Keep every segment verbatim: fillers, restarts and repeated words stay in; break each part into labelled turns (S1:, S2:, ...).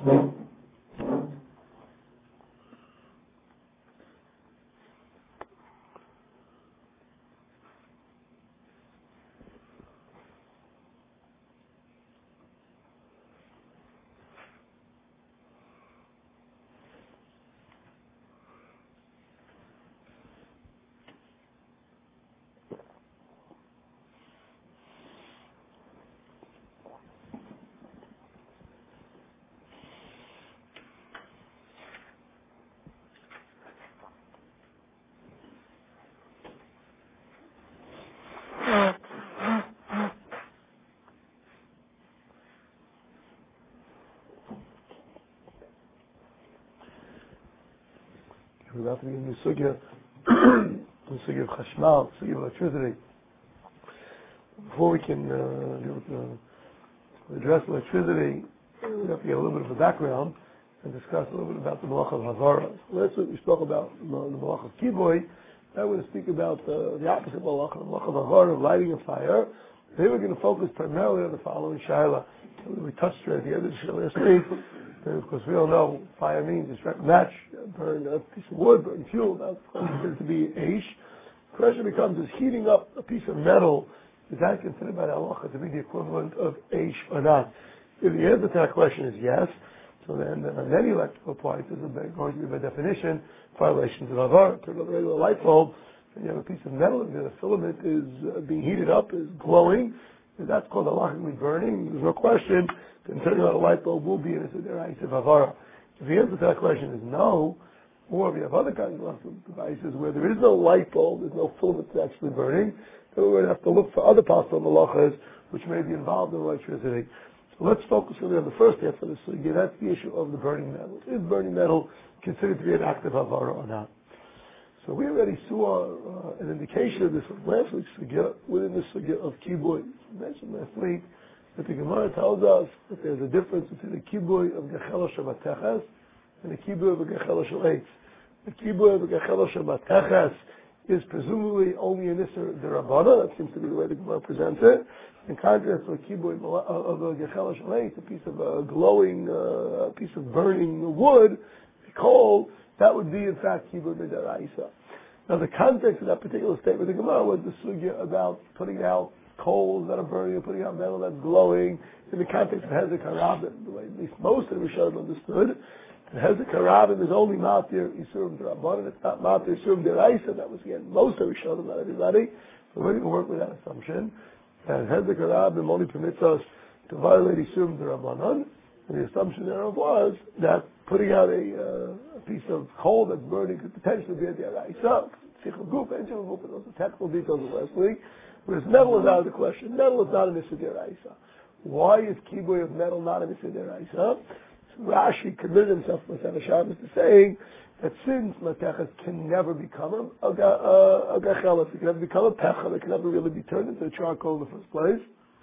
S1: We're about to begin the sugya, the sugya of chashmal, the sugya of electricity. Before we can uh, deal with the, address electricity, we have to get a little bit of a background and discuss a little bit about the malach of havara. So last week we spoke about the, the malach of kiboy. Now we're going to speak about uh, the opposite malach, the malach of havara, of lighting a fire. Today we're going to focus primarily on the following shaila. We touched it at the end of the shaila last week. And of course, we all know fire means you strike a match, burn a piece of wood, burn fuel. That's considered to be aish. The question becomes: is heating up a piece of metal, is that considered by the halacha to be the equivalent of aish or not? If the answer to that question is yes, so then uh, many electrical appliances are going to be by definition violations of avar. Turn on a regular light bulb, and you have a piece of metal, and the filament is uh, being heated up, is glowing. And that's called halachically burning. There's no question. Then turning on a light bulb will be in a deraisa of avara. If the answer to that question is no, or we have other kinds of devices where there is no light bulb, there's no filament that's actually burning, then we're going to have to look for other possible malachas which may be involved in electricity. So let's focus really on the first half of this sugya. That's the issue of the burning metal. Is burning metal considered to be an active avara or not? So we already saw uh, an indication of this from last week's sugya within the sugya of kiboy. We mentioned last week that the Gemara tells us that there's a difference between the kiboy of gechela shemateches and the kiboy of gechela sheleitz. The kiboy of gechela shemateches is presumably only an isser derabana. That seems to be the way the Gemara presents it. In contrast to a kiboy of a gechela sheleitz, a piece of uh, glowing, uh, a piece of burning wood, coal, that would be in fact kiboy midaraisa. Now the context of that particular statement of the Gemara was the sugya about putting out coals that are burning and putting out metal that's glowing in the context of Hezek HaRabim, the way at least most of the Rishonim understood. And Hezek HaRabim is only Matir Yisurim D'Rabbanan, it's not Matir Yisurim D'Oraisa. That was again most of the Rishonim, not everybody. So we're going to work with that assumption. And Hezek HaRabim only permits us to violate Yisurim D'Rabbanan. And the assumption thereof was that putting out a, uh, a piece of coal that's burning could potentially be a D'Oraisa. Sichel Guf, Enchel Guf, and those are technical details of last week. Whereas metal is out of the question. Metal is not an issur deraisa. Why is kiboy of metal not an issur deraisa? So Rashi committed himself with Shabbos to saying that since mateches can never become a, a, a, a gechelas, it can never become a pechel, it can never really be turned into a charcoal in the first place.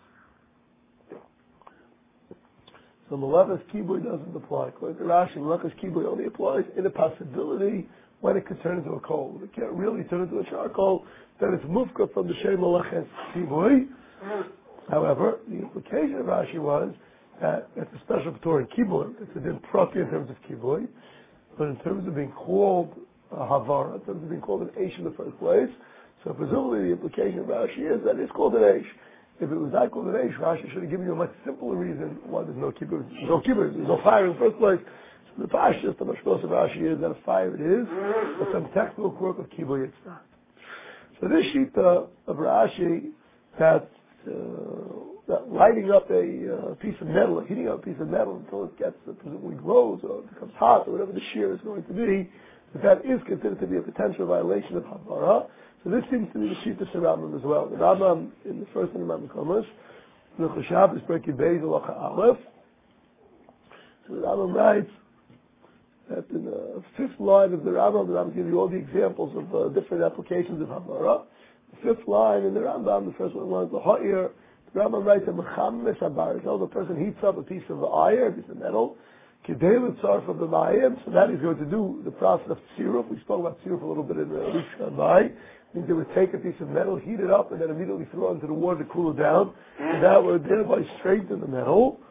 S1: So Malachas kiboy doesn't apply. According to Rashi, Malachas kiboy only applies in a possibility when it could turn into a coal. It can't really turn into a charcoal, then it's mufka from the Shem Malachas kiboy. However, the implication of Rashi was that it's a special Torah in kiboy. It's a din proper in terms of kiboy, but in terms of being called a havara, in terms of being called an eish in the first place, so presumably the implication of Rashi is that it's called an eish. If it was not called an eish, Rashi should have given you a much simpler reason why there's no kiboy. There's no kiboy. There's no fire in the first place. So the pashtus, the mashkos of Rashi is that a fire it is, but some technical quirk of kiboy it's not. So this shita of Rashi that, uh, that lighting up a uh, piece of metal, or heating up a piece of metal until it gets, uh, presumably glows or it becomes hot or whatever the shear is going to be, that that is considered to be a potential violation of havara. So this seems to be the shita of the Rambam as well. The Rambam in the first one of Rambam Komas, the Chashab is breaking Beis Halacha Aleph. So the Rambam writes that in the fifth line of the Rambam, the Rambam gives you all the examples of uh, different applications of havara. The fifth line in the Rambam, the first one was the ha'ir. The Rambam writes a mechames habar. So the person heats up a piece of iron, a piece of metal, kedei l'tzarf of the mayim. So that is going to do the process of tziruf. We spoke about tziruf a little bit in the weeks gone by. I means they would take a piece of metal, heat it up, and then immediately throw it into the water to cool it down, and that would thereby strengthen the metal.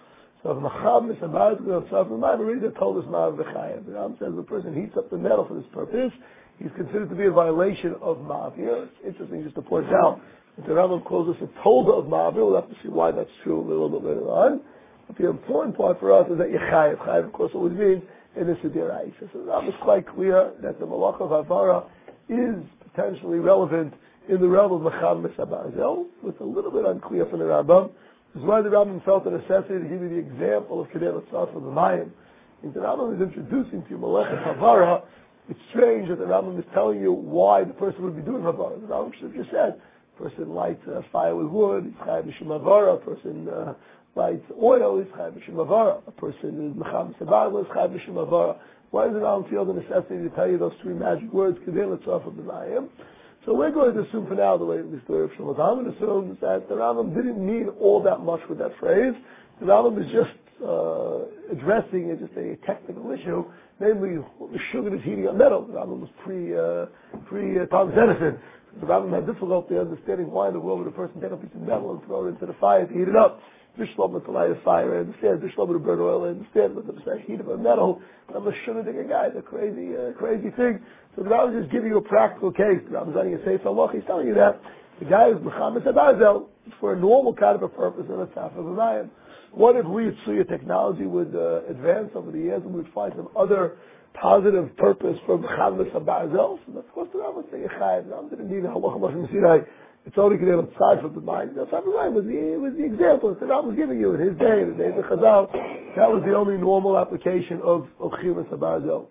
S1: So if Macham is about to go outside from the Mayim, already they told us Ma'av V'chayev. The Ram says the person heats up the metal for this purpose, he's considered to be a violation of Ma'av. Here, it's interesting just to point out that the Rambam calls us a tolda of Ma'av. We'll have to see why that's true a little bit later on. But the important part for us is that Yechayev. Chayev, of course, always means in this Sidiraisa. So the Rambam is quite clear that the Malach of Havara is potentially relevant in the realm of Macham Mesabazel, with a little bit unclear from the Rambam. This is why the Rambam felt the necessity to give you the example of Kedei L'Tzaf of the Mayim. If the Rambam is introducing to you Malach Havara, it's strange that the Rambam is telling you why the person would be doing Havara. The Rambam should have just said, a person lights uh, fire with wood, he's Chayav Mishum Havara, a person uh, lights oil, he's Chayav Mishum Havara, a person is Macham Mesabazel, he's Chayav Mishum Havara. Why does the Rambam feel the necessity to tell you those three magic words, Kedei L'Tzaf of the Mayim? So we're going to assume for now, the way the story of Shlomo Zalman assumes that the Rambam didn't mean all that much with that phrase. The Rambam is just uh, addressing a, just a technical issue, namely the sugar is heating up metal. The Rambam was pre uh, pre uh, Thomas Edison. The Rambam had difficulty understanding why in the world would a person take a piece of metal and throw it into the fire to heat it up. Bishlam to light a fire, I understand. Bishlam to burn oil, I understand. But the heat of a metal, I'm a sugar digger guy. It's a crazy, uh, crazy thing. So the Rambam is just giving you a practical case. The Rambam is letting you say, he's telling you that the guy who's Mecham Mesabazel for a normal kind of a purpose in a Tzaf of a Mayim. What if we, Tsuya technology, would uh, advance over the years and we would find some other positive purpose for Mecham Mesabazel? So of course the Rambam would say, Yechayev. The Rambam didn't need Halacha Moshe Sinai. It's only Kedei L'Tzaf of the Mayim. The Tzaf of the Mayim was the, was the example that the Rambam was giving you in his day, in the days of Chazal. That was the only normal application of of Chiyuv Mesabazel.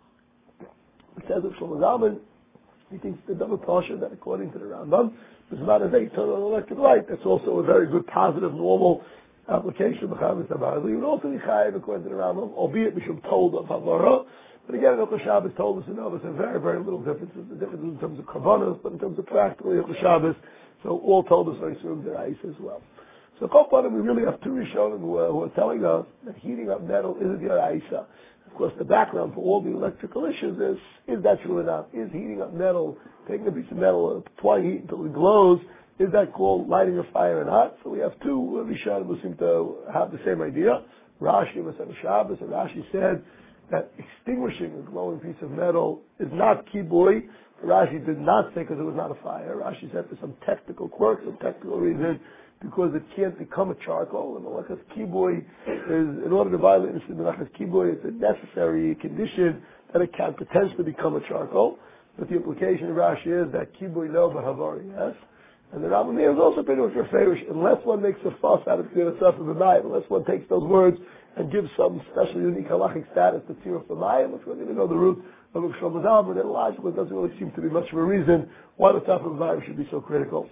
S1: It says of Shlomo Zalman, he thinks the double pasha that according to the Rambam, is about as they turn on electric light. That's also a very good, positive, normal application of Mecham Mesabazel. You would also be chayav according to the Rambam, albeit Mishum told of Havara. But again, Hilchos Shabbos told us in Novus a very, very little differences. The differences in terms of Kavanos, but in terms of practical Hilchos Shabbos, so all told us very soon the Rais as well. So Kopanim, we really have two Rishonim who, uh, who are telling us that heating up metal is a Diraisa. Of course, the background for all the electrical issues is, is that true or not? Is heating up metal, taking a piece of metal, applying heat until it glows, is that called lighting a fire or not? So we have two Rishonim who seem to have the same idea. Rashi, Masech Shabbos, and Rashi said that extinguishing a glowing piece of metal is not kibui. Rashi did not say because it was not a fire. Rashi said for some technical quirk, some technical reason, because it can't become a charcoal. And Melachas Kibui is, in order to violate the Melachas Kibui, it's a necessary condition that it can potentially become a charcoal. But the implication of Rashi is that Kibui no, but Havari yes. And the Rambam here is also pretty much referish, unless one makes a fuss out of the stuff of the Mayim, unless one takes those words and gives some special unique halachic status to Tziruf the Mayim, which we're going to go the route of Shlomo Zalman, then logically it doesn't really seem to be much of a reason why the top of the Mayim should be so critical.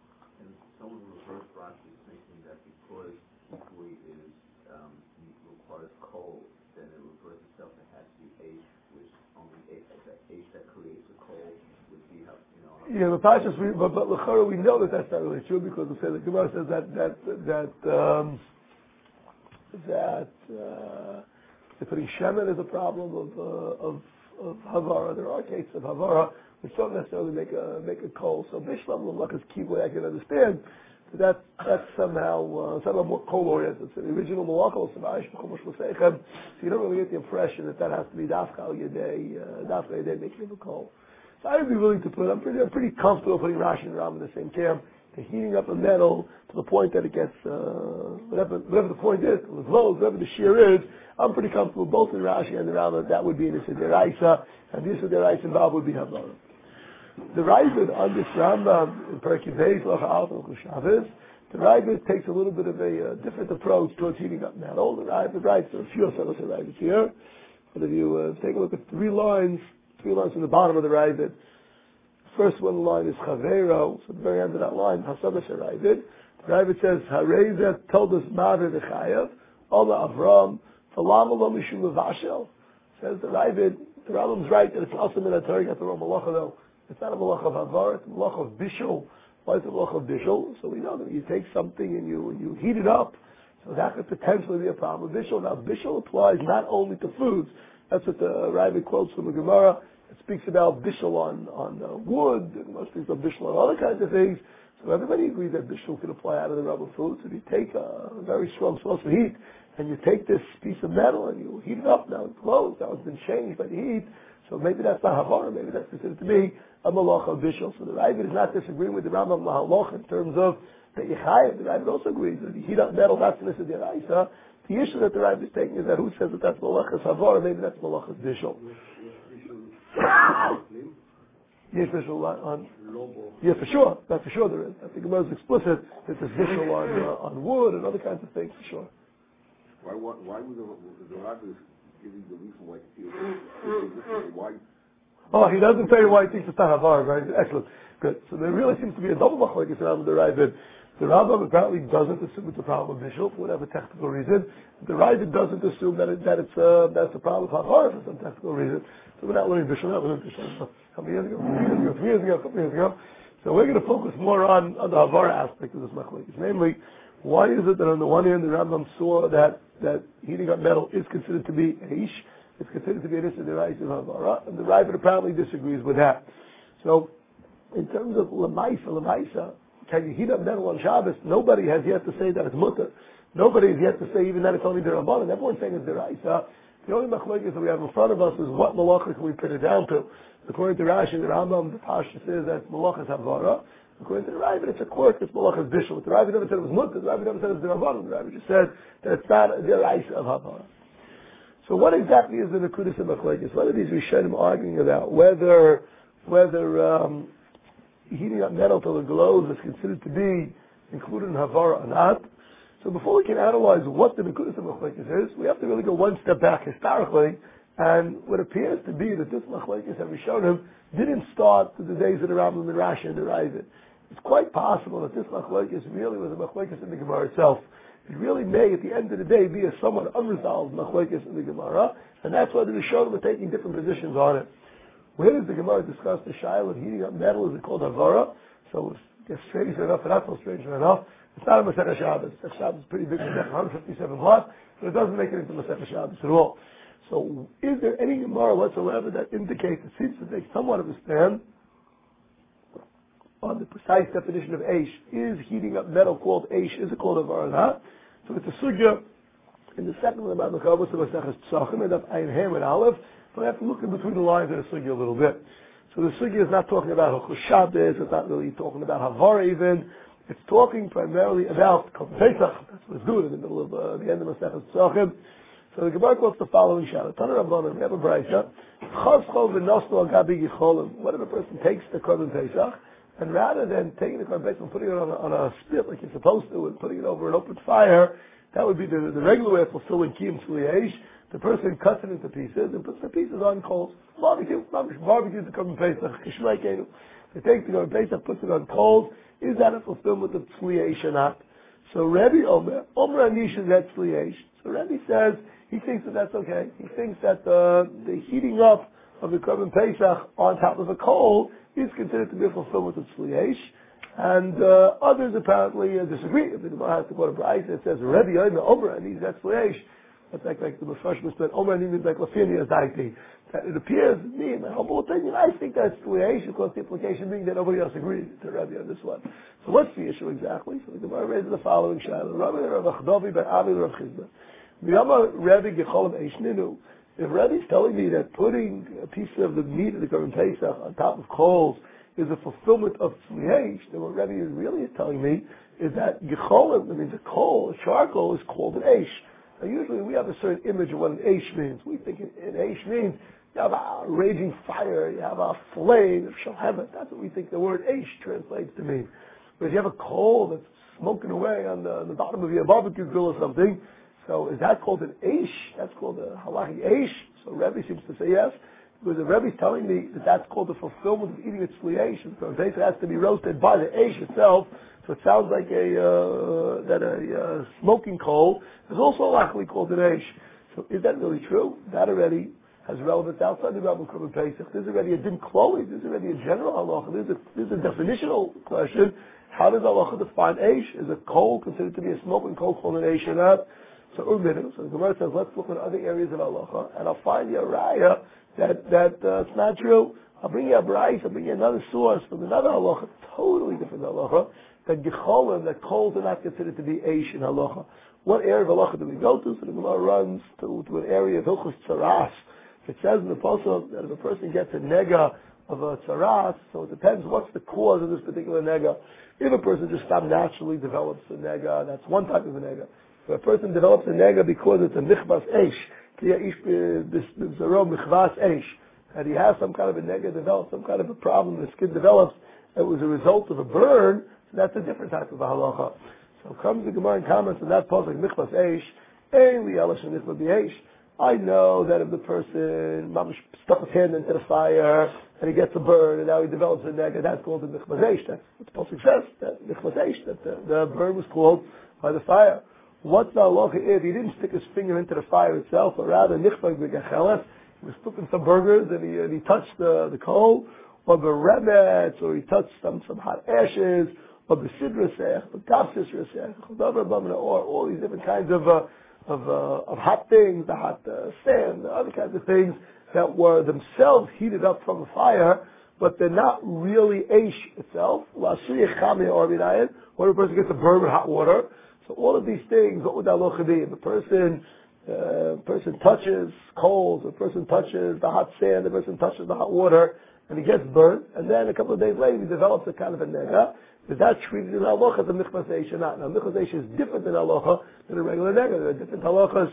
S1: Yeah, the Pashas, we, but, but L'chara, we know that that's not really true because we say the Gemara says that that that um, that uh, they're putting shemen is a problem of uh, of of Havara. There are cases of Havara which don't necessarily make a make a coal. So Bishlam L'machas Kibui I can understand, but that that's somehow uh, somehow more coal oriented. So the original Malachos of Aish B'Chumash L'Seichem, so you don't really get the impression that that has to be Dafka Al Yedei uh, Dafka Yedei making a coal. So I'd be willing to put, I'm pretty, I'm pretty comfortable putting Rashi and Ram in the same camp, to heating up a metal to the point that it gets, uh, whatever, whatever the point is, the glows, whatever the shear is, I'm pretty comfortable both in Rashi and the Ram that that would be in the Deraisa, and this Deraisa involved would be Havara. The Ravid on this Rambam in Perkei Beis, Locha Alf and Shabbos, the Ravid takes a little bit of a uh, different approach towards heating up metal. The Ravid writes, there are a few of us Ravids here, but if you uh, take a look at three lines, Three lines from the bottom of the Ravid. First one line is Chavero, so at the very end of that line, Hasabash Ravid. The Ravid says, Hareza told us Maver V'chayev, Ola Avram, Falam Lo Mishum V'ashel. Says the Ravid, the Rambam's right that it's also in a Torah, the Malacha though. It's not a Malacha of Havar, it's a Malacha of Bishul. Why is it a Malacha of Bishul? So we know that you take something and you, you heat it up, so that could potentially be a problem with Bishul. Now Bishul applies not only to foods, that's what the Ravid quotes from the Gemara. It speaks about bishul on, on uh, wood, and most speaks about bishul on other kinds of things. So everybody agrees that bishul can apply out of the rubber foods. If you take a very strong source of heat and you take this piece of metal and you heat it up, now it's closed, now it's been changed by the heat, so maybe that's not havara, maybe that's considered to be a malacha bishul. So the Ravid is not disagreeing with the Rambam Mahaloch in terms of the Yechayev. The Ravid also agrees that if you heat up metal, that's the Nisa Deraisa. The issue that the Ravid is taking is that who says that that's malachas havara, maybe that's malachas bishul. Yes, visual on. Yeah, for sure. That for sure there is. I think Gemara is explicit that there's visual on uh, on wood and other kinds of things for sure.
S2: Why? Why, why would the the Rabbis giving the reason why he why?
S1: Oh, he doesn't tell you why he thinks it's tahavar, right? Excellent, good. So there really seems to be a double machlokes around the Ravid. The Rambam apparently doesn't assume it's a problem of visual for whatever technical reason. The Ravid doesn't assume that it, that it's uh, that's a problem of havar for some technical reason. So we're not learning visual. We're not learning visual. A couple years ago, three years ago, three years ago, a couple years ago. So we're going to focus more on, on the Havara aspect of this machlokes. Namely, why is it that on the one hand the Rambam saw that, that heating up metal is considered to be eish, it's considered to be an issa deraisa of Havara, and the Ravid apparently disagrees with that. So, in terms of lemaisa, lemaisa, can you heat up metal on Shabbos? Nobody has yet to say that it's mutter. Nobody has yet to say even that it's only derabbanan. Everyone's saying it's deraisa. The only machlokes that we have in front of us is what malacha can we put it down to. According to Rashi, the Rambam, the Pasha says that malachas havara. According to the Ravid, it's a quirk, it's malachas bishul. The Ravid never said it was mutter. The Ravid never said it was derabbanan. The Ravid just said that it's not a deraisa of havara. So what exactly is the nekudas of machlokes? What are these Rishonim arguing about? Whether whether um, heating up metal till it glows is considered to be included in havara or not. So before we can analyze what the nekudas of machlokes is, we have to really go one step back historically. And what appears to be that this machlokes that Rishonim didn't start to the days of the Rambam and Rashi and the Ravid. It's quite possible that this machlokes really was a machlokes in the Gemara itself. It really may, at the end of the day, be a somewhat unresolved machlokes in the Gemara, and that's why the Rishonim are taking different positions on it. Where does the Gemara discuss the shaila of heating up metal? Is it called havara? So it's strange enough, and not so strange enough. It's not a Masechah Shabbos. Masechah Shabbos is pretty big, one hundred fifty-seven plus, but it doesn't make it into Masechah Shabbos at all. So, is there any Gemara whatsoever that indicates, it seems to take somewhat of a stand on the precise definition of Eish? Is heating up metal called Eish? Is it called Havara or not? So it's a sugya in the second one about Mechavos of Masechah Tzachim, and up Ein Hem and Aleph, but I have to look in between the lines of the sugya a little bit. So the sugya is not talking about Hilchos Shabbos, it's not really talking about Havara even, it's talking primarily about Korban Pesach. That's what's good in the middle of uh, the end of Masechah Tzachim. So the Gemara quotes the following shot. Tanur Rabbanan, we have a brayta. Chaschol v'noslo agabi yicholim. What if a person takes the Korban Pesach, and rather than taking the Korban Pesach and putting it on a, on a spit like you're supposed to, and putting it over an open fire, that would be the, the regular way of fulfilling Kiyum Tzliyesh. The person cuts it into pieces and puts the pieces on coals. Barbecue, barbecue the Korban Pesach. Kishleikenu. They take the Korban Pesach, puts it on coals. Is that a fulfillment of Tzliyesh or not? So Rebbe Omer, Omer Anish is that Tzliyesh. So Rebbe says, he thinks that that's okay. He thinks that uh, the heating up of the Korban Pesach on top of a coal is considered to be a fulfillment of Tzliyesh. And uh, others apparently uh, disagree. If the Gemara has to go to Bryce, it says, Rebbe Yomer Omer, and he's that Tzliyesh. That's like, like the Mefresh said, Omer and means like Lafini as Daiti. That it appears, me, in my humble opinion, I think that's Tzliyesh, because the implication being that nobody else agrees to Rebbe on this one. So what's the issue exactly? So the Gemara raises the following shayla. Rabbi Rav Achdovi ben Avi Rav Chizda. If Rebbe's telling me that putting a piece of the meat of the Korban Pesach on top of coals is a fulfillment of Tzliyesh, then what Rebbe is really telling me is that Gecholim, that means a coal, a charcoal, is called an Eish. Now usually we have a certain image of what an Eish means. We think an Eish means you have a raging fire, you have a flame of Shalhemet. That's what we think the word Eish translates to mean. But if you have a coal that's smoking away on the, on the bottom of your barbecue grill or something, so is that called an Eish? That's called a halachi Eish? So Rebbe seems to say yes. Because the Rebbe is telling me that that's called the fulfillment of eating its Tzliyesh. So it has to be roasted by the Eish itself. So it sounds like a, uh, that a uh, smoking coal is also halachically called an Eish. So is that really true? That already has relevance outside the realm of Korban Pesach. This is already a din kloli. This is already a general halacha. This is a, this is a definitional question. How does halacha define Eish? Is a coal considered to be a smoking coal called an Eish or not? So, so the Gemara says, let's look at other areas of halacha, and I'll find you a raya that that uh, it's not true. I'll bring you a brayse, I'll bring you another source from another halacha, totally different halacha, that gecholim, that coals are not considered to be eish in halacha. What area of halacha do we go to? So the Gemara runs to, to an area of hilchos tzaras. It says in the pasuk that if a person gets a nega of a tzaras, so it depends what's the cause of this particular nega. If a person just stop naturally develops a nega, that's one type of a nega. If a person develops a nega because it's a michvas eish, and he has some kind of a nega develops, some kind of a problem, the skin develops, it was a result of a burn, so that's a different type of a halacha. So comes the Gemara and comments on that pasuk, michvas eish, ein li ela shenichva b'eish. I know that if the person stuck his hand into the fire and he gets a burn and now he develops a nega, that's called the michvas eish. That's what the pasuk says, that michvas eish, that the, the burn was called by the fire. What's the halacha if he didn't stick his finger into the fire itself, or rather nichvah b'gecheles, he was cooking some burgers and he, and he touched the, the coal, or the remetz, or he touched some, some hot ashes, or the sidrasech, the kapsisrasech, or all these different kinds of uh, of uh, of hot things, the hot uh, sand, the other kinds of things that were themselves heated up from the fire, but they're not really eish itself. Or a person gets a burn with hot water. So all of these things, what would that halacha be? If a person uh, person touches coals, a person touches the hot sand, a person touches the hot water, and he gets burnt, and then a couple of days later he develops a kind of a nega, is that treated in halacha as a michvas eish or not? Now michvas eish is different in halacha than a regular nega. There are different halachas.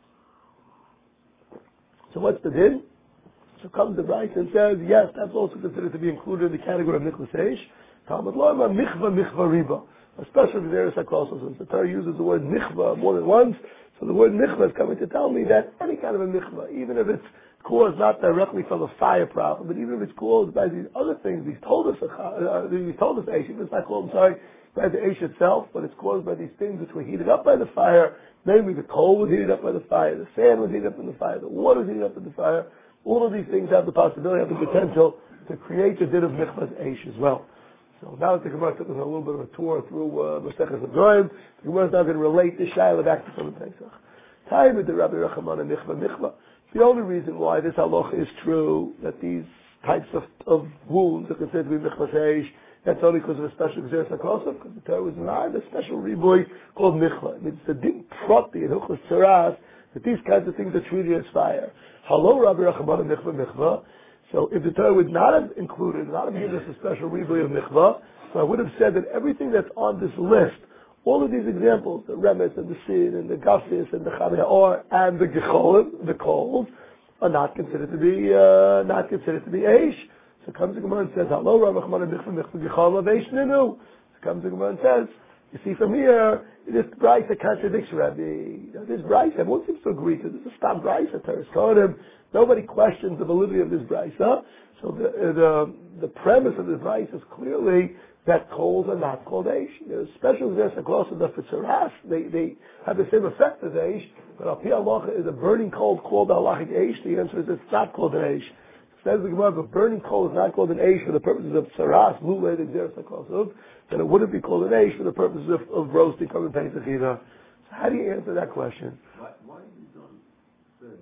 S1: So what's the din? So comes the Bryce and says, yes, that's also considered to be included in the category of michvas eish. Talmud lo'ema michva michva riba. Especially the Eretz HaKosos, since the Torah uses the word michva more than once, so the word michva is coming to tell me that any kind of a michva, even if it's caused not directly from a fire problem, but even if it's caused by these other things, he's told us, uh, he's told us eish, even if it's not called, I'm sorry, by the eish itself, but it's caused by these things which were heated up by the fire. Namely, the coal was heated up by the fire, the sand was heated up in the fire, the water was heated up in the fire. All of these things have the possibility, have the potential to create the din of michvas eish as well. So now that the Gemara took us on a little bit of a tour through Maseches Nedarim, the Gemara is now going to relate the Shaila back to Sunnah Pesach. Time with the Rabbi Rachamana and Michva Michva. The only reason why this halacha is true, that these types of, of wounds are considered to be Michvas eish, that's only because of a special Gzeres HaKosav, because the Torah was not a special riboy called Michva. It means the din prati and Hilchos Tzaras, that these kinds of things are treated as fire. Hello, Rabbi Rachamana and Michva Michva. So if the Torah would not have included, not have given us a special riboy of michvah, so I would have said that everything that's on this list, all of these examples, the remetz and the sin and the gafis and the chameor and the gecholim, the coals, are not considered to be uh, not considered to be eish. So comes the Gemara and says, "Hello, Rav Achman and michvah michvah gecholim eish ninu." So comes the Gemara and says, "You see from here, this brayso contradicts Rabbi. Now, this brayso, everyone seems to agree to this. Is a stop brayso, Teres Kohanim. Nobody questions the validity of this brayso. So the, the the premise of this brayso is clearly that coals are not called eish. There's special Gzeres HaKosav that for tzaras, they they have the same effect as eish. But al pi halacha, is a burning coal called halachic eish? The answer is it's not called an eish. Says the Gemara, if a burning coal is not called an eish for the purposes of tzaras, lulei the Gzeres HaKosav, then it wouldn't be called an eish for the purposes of, of roasting from Pesach either. So how do you answer that question?
S2: Why, why you don't say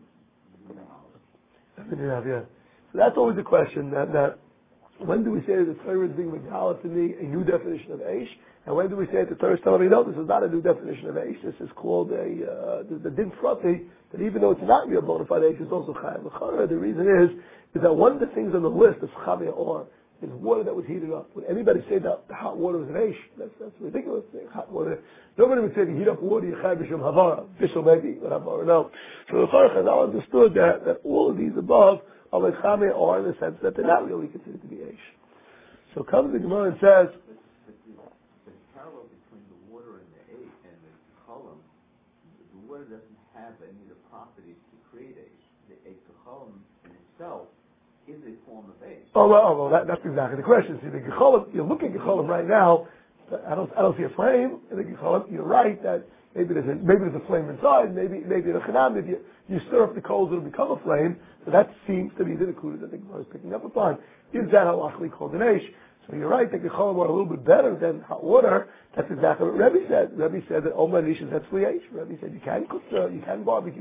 S1: yeah. So that's always the question, that, that when do we say that the Torah is being megala to me a new definition of eish, and when do we say that the Torah is telling me, no, this is not a new definition of eish, this is called a, uh, the, the din frati, that even though it's not real bona fide eish, it's also chayav l'chara. The reason is, is that one of the things on the list is chameor or, is water that was heated up. Would anybody say that the hot water was an eish? That's, that's ridiculous thing, hot water. Nobody would say to heat up water, you chayav b'shem havara, bishul maybe, but havara, no. So the Chorach Chazal understood that, that all of these above are like chameor or in the sense that they're not really considered to be eish. So comes the Gemara and says,
S2: but, but the, the parallel between the water and the eish and the kolam, the water doesn't have any of the properties to create eish. The eish kolam in itself is a form of eish.
S1: Oh well, oh, well that, that's exactly the question. See, the gecholim, you look at gecholim right now. I don't, I don't see a flame in the gecholim. You're right that maybe there's a, maybe there's a flame inside. Maybe, maybe in a chanam, if you, you stir up the coals, it'll become a flame. So that seems to be the included that the Gemara is picking up upon. Is that halachically called an eish? So you're right, the gecholim are a little bit better than hot water. That's exactly what Rebbe said. Rebbe said that Omer Nish is that's eish. Rebbe said you can cook, uh, you can barbecue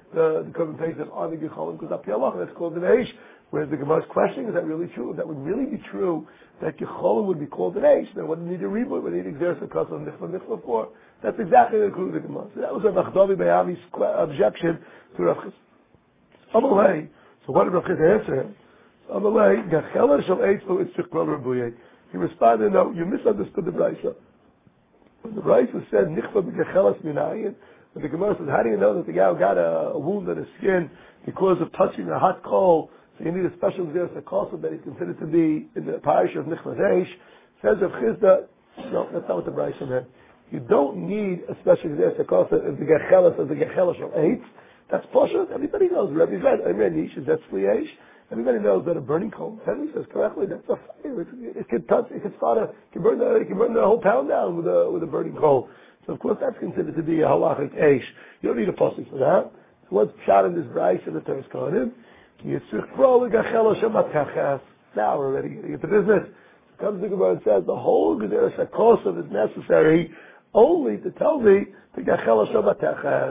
S1: the, the Korban Pesach on the Gecholim, because Api Allah, that's called an Eish. Whereas the Gemara's question, is that really true? If that would really be true, that Gecholim would be called an Eish, then what would need a reboot? Would need Exeris Akos on Nichva Nichva for? That's exactly the clue of the Gemara. So that was Rav Achdavi Bayavi's objection to Rav Chis. Amalei. So what did Rav Chis answer him? Amalei, Gachela Shal Eitz Lo Itzich Kol Rabuye. He responded, no, you misunderstood the Brisa. When the Brisa said, Nichva B'Gachelas Minayin, when the Gemara says, how do you know that the guy got a, a wound on his skin because of touching a hot coal? So you need a special Xeris HaKosov that is considered to be in the parish of Nichlas Eish. Says Rav Chizda, no, that's not what the Brisa meant. You don't need a special Xeris HaKosov of the Gachelas of the Gachelas of Eitz. That's Poshet. Everybody knows. Rabbi Zed, I read Nish, that's Fliyesh. Everybody knows that a burning coal, Henry says correctly, that's a fire. It, it can touch, it can start a, it can burn the, it can burn the whole town down with a, with a burning coal. So of course that's considered to be a halachic eish. You don't need a posting for that. So what's shot in this Brisa in the Teres Kohanim? Now we're ready to get to business. So comes the Gemara and says the whole Gederes HaKosov is necessary only to tell me the Gachel Shabbateches.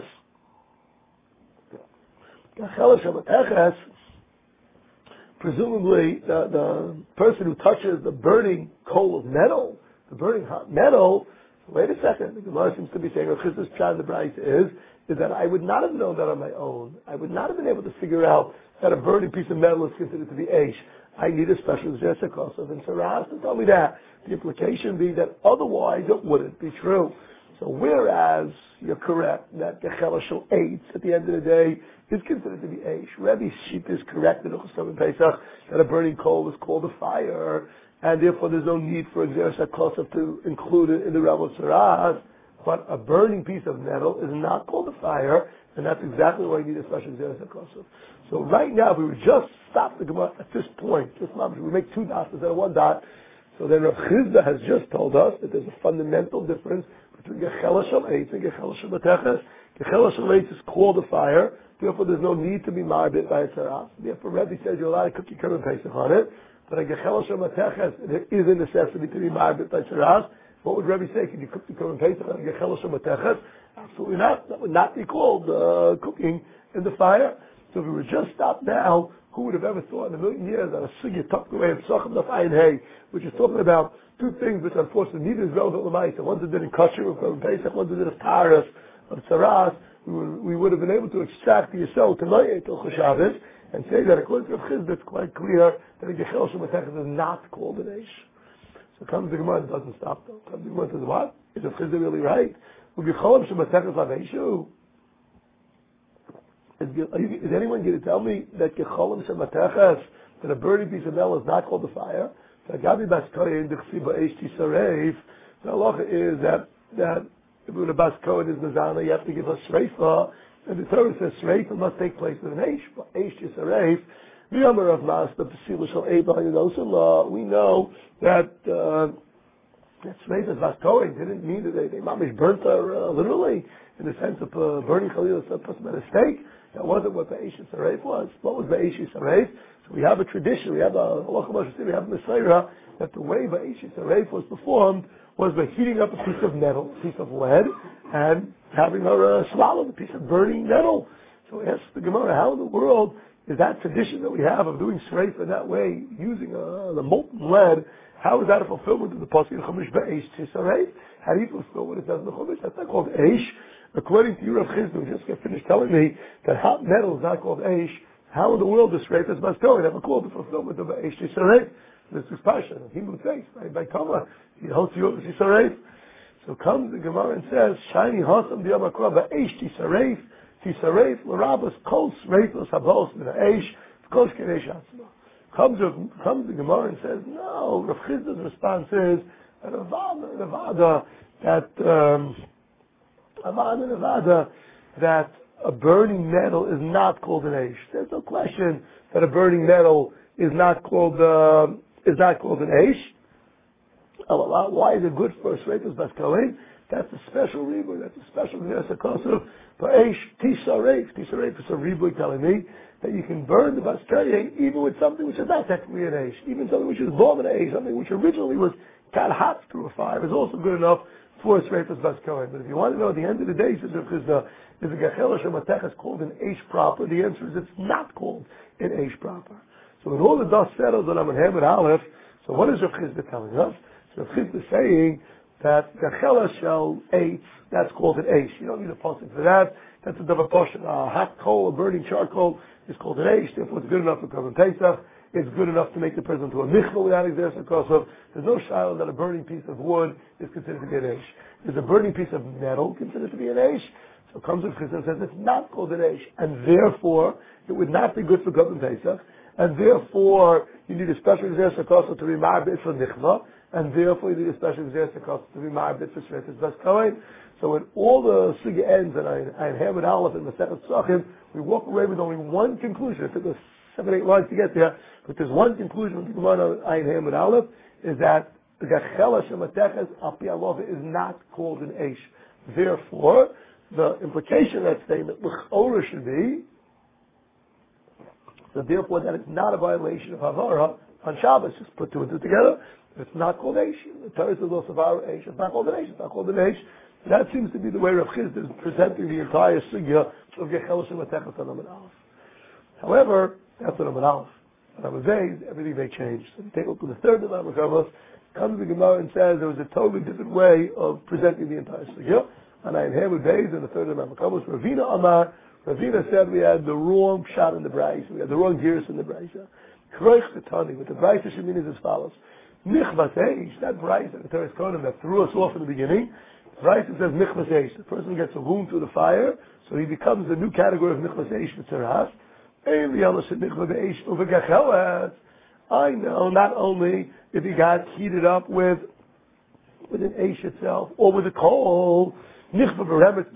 S1: Gachel Shabbateches, presumably the, the person who touches the burning coal of metal, the burning hot metal. Wait a second. The Gemara seems to be saying, Rav Chizda's pshat in the Brisa is, is that I would not have known that on my own. I would not have been able to figure out that a burning piece of metal is considered to be eish. I need a special Xeris HaKosov and Saras to tell me that. The implication being that otherwise it wouldn't be true. So whereas you're correct that Gechela Shel Eitz at the end of the day is considered to be eish, Rebbe's sheep is correct in Ochos Pesach that a burning coal is called a fire, and therefore there's no need for Xeris HaKosov to include it in the realm of Saras. But a burning piece of metal is not called a fire, and that's exactly why you need a special Xeris HaKosov. So right now, if we would just stop the Gemara at this point, just we make two dots instead of one dot, so then Rav Chizda has just told us that there's a fundamental difference between Gechela Shel Eitz and Gechela Shabbateches. Gechela Shel Eitz is called a fire, therefore there's no need to be marbit by a Saras. Therefore Rebbe says you're allowed to cook your Korban Pesach on it, but a Gechela Shabbateches, there is a necessity to be marbit by Saras. What would Rebbe say? Can you cook the Korban Pesach on a Gechela Shabbateches? Absolutely not. That would not be called uh, cooking in the fire. So if we would just stop now, who would have ever thought in a million years that a sugya tucked away in Sochem Daf Ayin Hay, which is talking about two things which unfortunately neither is relevant l'maisa. One's a din in kosher of Korban Pesach, one's a din of taras of tzaras. We would, we would have been able to extract the yisrael to noyeh till Choshavis and say that according to Rav Chizda, it's quite clear that a Gechel Shabbateches is not called an eish. So comes the Gemara and doesn't stop though. Comes the Gemara and says, what? Is Rav Chizda really right? Will Gechel Shabbateches have eishu? Is, is anyone going to tell me that Gecholim Shabbateches, that a burning piece of metal is not called a fire? The Gabi Baskoyin Dechsiba Eish Tisaref. The halacha is that that if a Baskoyin is Nazana, you have to give a Shreifa, and the Torah says Shreifa must take place with an Eish, but Eish Tisaref. The Amar of Master Pesila Shal Eba Yinosullah. We know that uh, that Shreifa Baskoyin didn't mean that they they mamish burnt her uh, literally in the sense of uh, burning Chalil is supposed to be a mistake. That wasn't what the Eish Yisaref was. What was the Eish Yisaref? So we have a tradition, we have a halacha we have a Messiah, that the way the Eish Yisaref was performed was by heating up a piece of metal, a piece of lead, and having her uh, swallow the piece of burning metal. So we ask the Gemara, how in the world is that tradition that we have of doing Sreif in that way, using uh, the molten lead, how is that a fulfillment of the Pasuk in Chumash Be'eish Yisaref? How do you fulfill what it says in the Chumash? That's not called Eish. According to you, Rav Chizda, who just got finished telling me that hot metal is not called Eish, how in the world does Sreif is Baskoin never called the fulfillment of Eish Yisaref? This is Pasha, Hebrew says, by, by Kama, he holds you over Yisaref. So comes the Gemara and says, Shiny Hasam B'yam HaKra Ba'eish Tisaref, Tisaref, L'Rabas, Kol Sreifos Habos Min Ha'eish, V'kol Shkenesh Atzma. Comes, comes the Gemara and says, no, Rav Chizda's response is, Nevada, Nevada, that, um, Nevada, Nevada, that a burning metal is not called an eish. There's no question that a burning metal is not called uh, is not called an eish. Oh, why is it good for a Shreitus Baskoin? That's a special riboy. That's a special Xeris HaKosov for eish Tisaref. Tisaref is a riboy telling me that you can burn the Baskoin even with something which is not technically an eish, even something which is born an eish, something which originally was cut hot through a fire is also good enough for Sreifas Bas Kohen. But if you want to know at the end of the day, says Rav Chisda, is the Gachela Shemateches called an Eish proper? The answer is it's not called an Eish proper. So when all the dust settles on Amud Hem and Aleph, so what is Rav Chisda telling us? So Rav Chisda is saying that Gachela Shel Eitz, that's called an Eish. You don't need a posting for that. That's a double portion. A hot coal, a burning charcoal is called an Eish. Therefore it's good enough for Korban Pesach. It's good enough to make the person to a mikvah without exertion because of. There's no shiloh that a burning piece of wood is considered to be an Eish. Is a burning piece of metal considered to be an Eish? So comes with Chizan and says it's not called an Eish, and therefore it would not be good for Korban Pesach, and therefore you need a special exertion cost to be ma'abit for nichva, and therefore you need a special exertion cost to be ma'abit for Shreifas Bas Kohen. So when all the sugya ends and I, I have an aleph in Masechet Tzachim, we walk away with only one conclusion. It took us seven, eight lines to get there, but there's one conclusion when people on Ayin Ham and Aleph is that the Gachela Shemateches Al Pi Alova is not called an Eish. Therefore, the implication of that statement, L'chora, should be that therefore that it's not a violation of Havara on Shabbos. Just put two and two together. It's not called Eish. The Torah says also Havara Eish. It's not called an Eish. It's not called an Eish. That seems to be the way Rav Chisda is presenting the entire sugya of Gachela Shemateches on Amud Aleph. However, that's an Amud Aleph. On Amud Beis, everything may change. So if you take a look at the third of Amud Kavos, comes the Gemara and says there was a totally different way of presenting the entire sugya. And I inherit days in the third of Amud Kavos. Ravina Amar, Ravina said we had the wrong shot in the Brayso. We had the wrong gears in the Brayso. Kroich Ketani, what the Brayso should mean is as follows. Nichvas Eish, that Brayso, the Torah Kohanim that threw us off in the beginning. Brayso says Nichvas Eish. The person gets a wound through the fire, so he becomes the new category of Nichvas Eish V'tzaras. I know not only if he got heated up with with an Eish itself or with a coal, et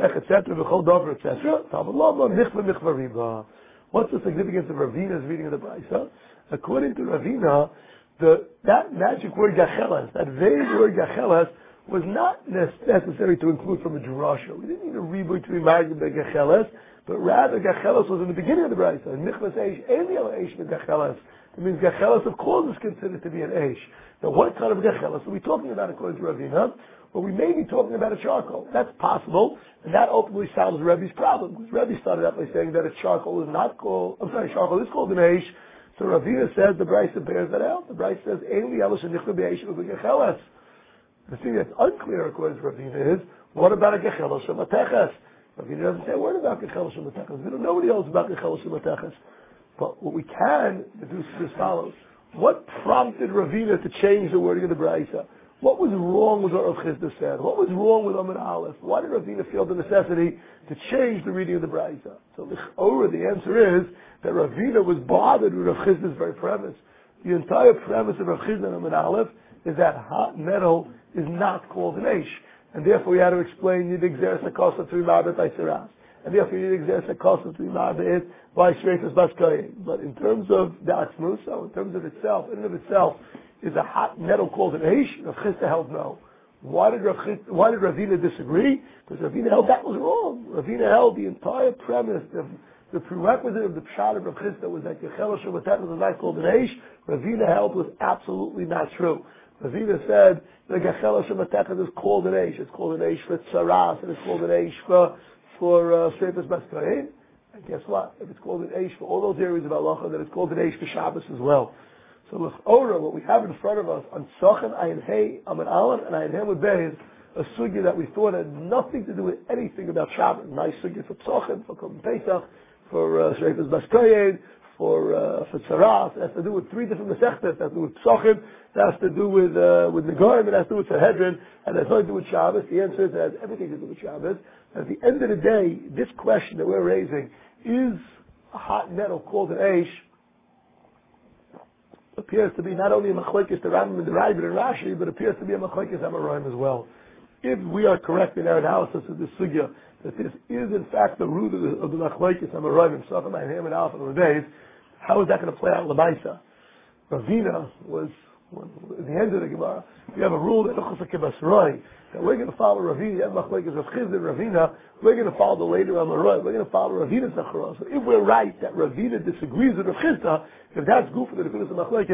S1: cetera. What's the significance of Ravina's reading of the Brayso? According to Ravina, the that magic word gachelas, that vague word gachelas, was not necessary to include from a drasha. We didn't need a rebuy to be married by gachelas, but rather gachelas was in the beginning of the Brayso. And nichvas eish, eliel eish with gachelas. It means gachelas of course is considered to be an eish. Now what kind of gachelas are we talking about according to Ravina? Well, we may be talking about a charcoal. That's possible, and that ultimately solves Rebbe's problem. Because Rebbe started out by saying that a charcoal is not called, I'm sorry, charcoal is called an eish. So Ravina says the Brayso bears that out. The Brayso says, Eli Elish and Nichva Be'eish U'Gecheles. The thing that's unclear according to Ravina is, what about a Gecheles Shemateches? Ravina doesn't say a word about Gecheles Shemateches. We don't know what else about Gecheles Shemateches. But what we can deduce is as follows. What prompted Ravina to change the wording of the Brayso? What was wrong with what Rav Chisda said? What was wrong with Amud Aleph? Why did Ravina feel the necessity to change the reading of the Brayso? So L'chora, the answer is that Ravina was bothered with Rav Chisda's very premise. The entire premise of Rav Chisda and Amud Aleph is that hot metal is not called an eish, and therefore we had to explain you need exeris hakosa to be ma'abed by seras, and therefore you need exeris hakosa to be ma'abed by Shreifas Bas Kohen. But in terms of the atzmus, so in terms of itself, in and of itself, is a hot metal called an eish? Rav Chisda held no. Why did Rav Chisda, why did Ravina disagree? Because Ravina held that was wrong. Ravina held the entire premise of the prerequisite of the pshat of Rav Chisda was that Gecheles Shemateches was not called an eish. Ravina held was absolutely not true. Ravina said the Gecheles Shemateches is called an eish. It's called an eish for tzaras, and it's called an eish for for Shreifas Bas Kohen. And guess what? If it's called an eish for all those areas of halacha, then it's called an eish for Shabbos as well. So l'chora, what we have in front of us on Tzachim, Ayin Hey, Amud Aleph, and Ayin Hem with Beis, a sugya that we thought had nothing to do with anything about Shabbos. Nice sugya for Tzachim, for Korban Pesach, for uh, Shreifas Bas Kohen, for uh, for Tzaras. It has to do with three different Masechtas. It has to do with Tzachim, it has to do with uh, with Negorim, it has to do with Sanhedrin, and it has nothing to do with Shabbos. The answer is it has everything to do with Shabbos. And at the end of the day, this question that we're raising, is a hot metal called an eish, appears to be not only a machlekes the Rambam and the Ravid and Rashi, but appears to be a machlekes Amoraim as well. If we are correct in our analysis of this sugya, that this is in fact the root of the, of the machlekes Amoraim, Tzachim, Ayin Hem and Aleph and Beis, how is that going to play out in Lamaisa? Ravina was, when, at the end of the Gemara, we have a rule that that we're going to follow Ravina, Yad Machlekes Rav Chisda and Ravina, we're going to follow the later Amoraim, we're going to follow Ravina's Nachara. So if we're right that Ravina disagrees with Rav Chisda, if that's good for the Nekudas of Machlekes,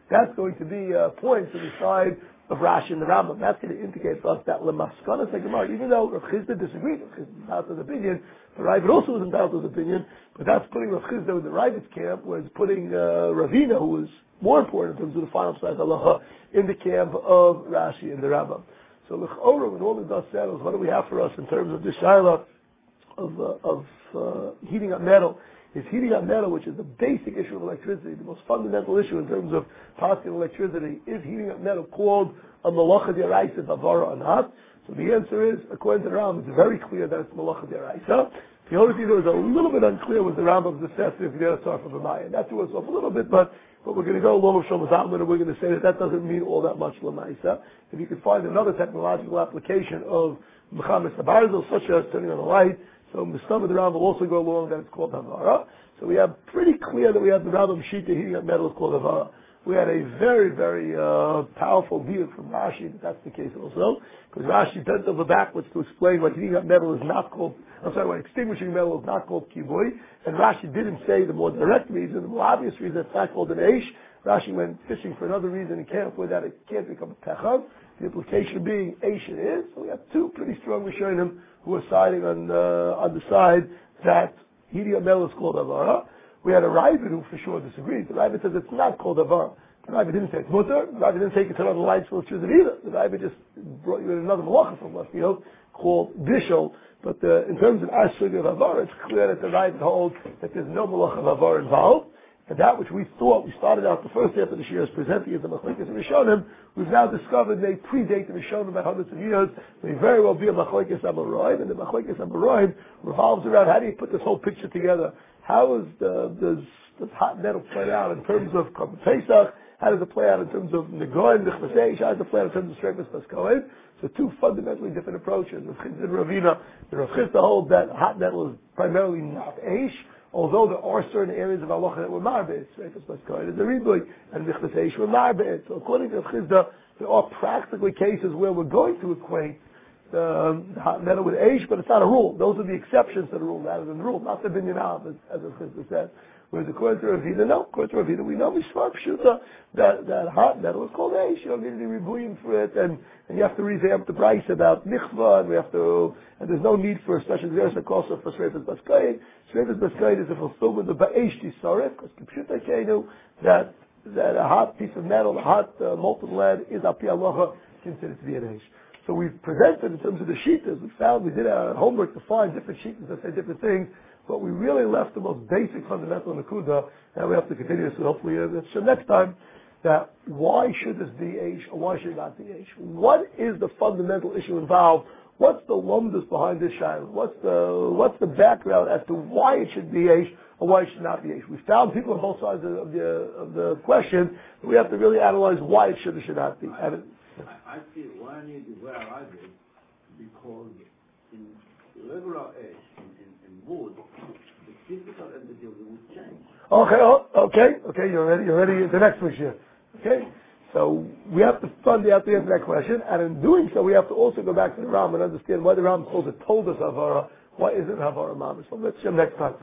S1: that's going to be a point to the side of Rashi and the Rambam. That's going to indicate to us that Lemaskana Gemara, even though Rav Chisda disagreed, Rav Chisda entitled to his opinion, the Ravid also was entitled to his opinion, but that's putting Rav Chisda in the Ravid's camp, whereas putting uh, Ravina, who was more important in terms of the final side halacha, in the camp of Rashi and the Rambam. So l'chora, when all the dust settles, what do we have for us in terms of this shaila of, uh, of uh, heating up metal? Is heating up metal, which is the basic issue of electricity, the most fundamental issue in terms of passing electricity, is heating up metal called a malacha d'oraisa bavara or not? So the answer is, according to the Rambam, it's very clear that it's malacha d'oraisa. The only thing that was a little bit unclear was the Rambam's assessment if you get a tar from a Maya. That threw us off a little bit, but, but we're going to go along with Shlomo Zalman and we're going to say that that doesn't mean all that much lamaisa. If you could find another technological application of mechamis habarzel, such as turning on a light, so Mishnah the Rambam will also go along that it's called Havara. So we have pretty clear that we have the Rambam Shita heating up metal is called Havara. We had a very, very uh, powerful view from Rashi that that's the case also, because Rashi bent over backwards to explain why heating up metal is not called, I'm sorry, why extinguishing metal is not called kiboy, and Rashi didn't say the more direct reason, the more obvious reason it's not called an eish. Rashi went fishing for another reason and can't avoid that it can't become a techav. The implication being eish it is. So we have two pretty strong Rishonim who are siding on uh, on the side that heating up metal is called Havara. We had a Ravid who for sure disagreed. The Ravid says it's not called Havara. The Ravid didn't say it's mutter. The Ravid didn't say you can turn on the lights for electricity either. The Ravid just brought you in another malacha from left field called Bishol. But uh, in terms of our sugar of Havara, it's clear that the Ravid holds that there's no malacha of Havara involved. And that which we thought, we started out the first half of the year as presenting as the Machlekes and Rishonim, we've now discovered they predate the Rishonim by hundreds of years. They very well be a Machlekes Amoraim, and the Machlekes Amoraim revolves around how do you put this whole picture together? How is the, does, does hot metal play out in terms of Korban Pesach? How does it play out in terms of Negoim, Nechvaseish? How does it play out in terms of Shreifas Paskoim? So two fundamentally different approaches. Rav Chisda and Ravina. The Rav Chisda holds that hot metal is primarily not Eish, although there are certain areas of halacha that were marbeit, Shreifas Paskoim is a riboy, and Nechvaseish were marbeit. So according to Rav Chisda, there are practically cases where we're going to equate the, the hot metal with Eish, but it's not a rule. Those are the exceptions to the rule rather than the rule, not the binyan av, as, as Rav Chisda said. Whereas according to Ravina, no, according to Ravina, we know Mishmar Pshuta that, that hot metal is called Eish. You don't need any rebuying for it, and, and you have to revamp the price about Nichva, and we have to, and there's no need for a special Xeris Akosa for Shreifas Baskayit. Shreifas Baskayit is a fulfillment of Ba'esh Tisaref, because Kipshuta Keinu, that, that a hot piece of metal, a hot uh, molten lead is Api Aloha considered to be an Eish. So we've presented in terms of the Shitas, we found, we did our homework to find different Shitas that say different things, but we really left the most basic fundamental Nakuda, and we have to continue this, so hopefully uh, next time, that why should this be Eish, or why should it not be Eish? What is the fundamental issue involved? What's the lumdus behind this shiloh? What's the, what's the background as to why it should be Eish, or why it should not be Eish? We found people on both sides of the, of the question, we have to really analyze why it should or should not be.
S3: I, I see why I need to wear I did, because in regular Eish, wood, the physical entity of the wood change.
S1: Okay, oh, okay, okay, you're ready, you're ready, the next question. Okay? So, we have to fund the answer to that question, and in doing so, we have to also go back to the Ram and understand why the Ram calls it told us Havara, why isn't it Havara Mama? So let's see next time.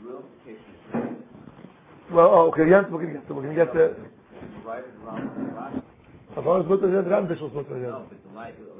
S1: Well, oh, okay, yes, we're going to get to, we're going to get to... Havara's Mutter, Ram Bishal's Mutter,
S2: No, but the light,